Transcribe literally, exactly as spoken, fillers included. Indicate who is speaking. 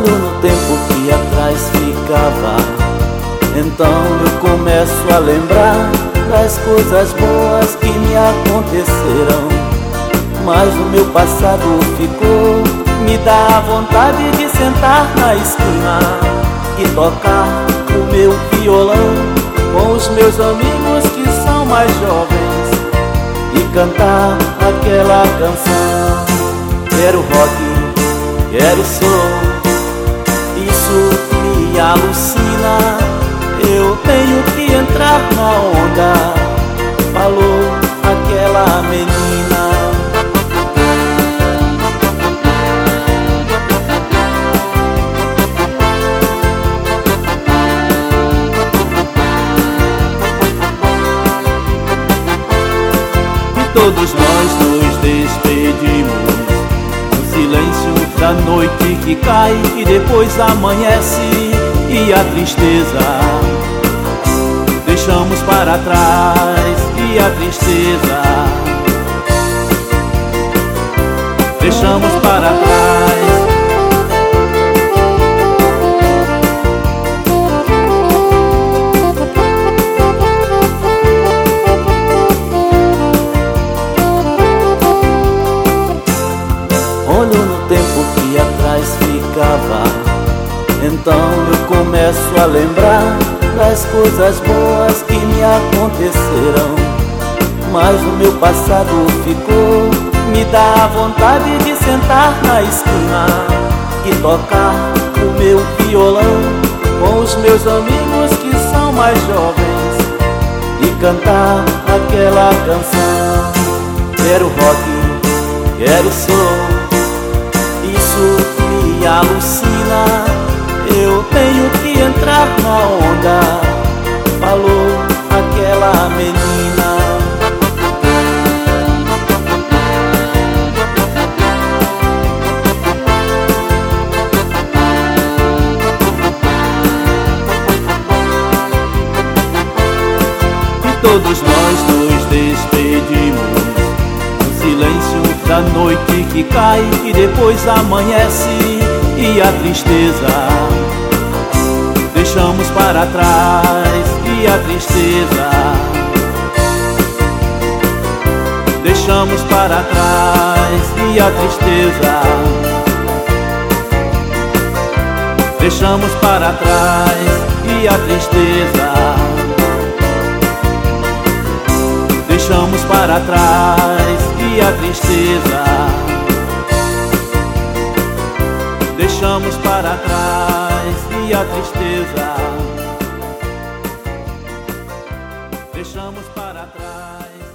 Speaker 1: Olho no tempo que atrás ficava, então eu começo a lembrar das coisas boas que me aconteceram. Mas o meu passado ficou, me dá vontade de sentar na esquina e tocar o meu violão com os meus amigos que são mais jovens e cantar aquela canção. Quero rock, quero soul, isso me alucina. Eu tenho que entrar na onda, falou aquela menina. E todos nós nos despedimos no silêncio da noite que cai e depois amanhece, e a tristeza deixamos para trás, e a tristeza deixamos para trás. Olho no tempo que atrás ficava, então eu começo a lembrar das coisas boas que me aconteceram. Mas o meu passado ficou, me dá vontade de sentar na esquina e tocar o meu violão com os meus amigos que são mais jovens e cantar aquela canção. Quero rock, quero soul, isso me alucina. Eu tenho que entrar na onda, falou aquela menina. E todos nós nos despedimos no silêncio da noite que cai e depois amanhece, e a tristeza deixamos para trás, e a tristeza deixamos para trás, e a tristeza deixamos para trás, e a tristeza deixamos para trás, e a tristeza deixamos para trás, e a tristeza deixamos para trás.